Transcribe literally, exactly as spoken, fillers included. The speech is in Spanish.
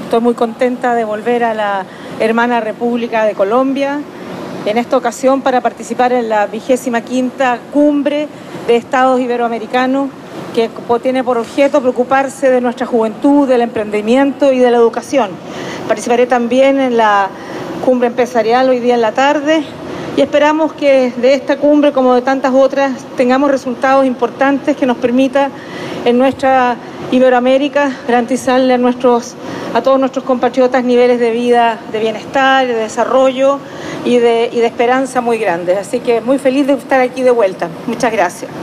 Estoy muy contenta de volver a la hermana República de Colombia, en esta ocasión para participar en la vigésima quinta cumbre de Estados Iberoamericanos, que tiene por objeto preocuparse de nuestra juventud, del emprendimiento y de la educación. Participaré también en la cumbre empresarial hoy día en la tarde y esperamos que de esta cumbre, como de tantas otras, tengamos resultados importantes que nos permitan en nuestra Iberoamérica garantizarle a, nuestros, a todos nuestros compatriotas niveles de vida, de bienestar, de desarrollo y de, y de esperanza muy grandes. Así que muy feliz de estar aquí de vuelta. Muchas gracias.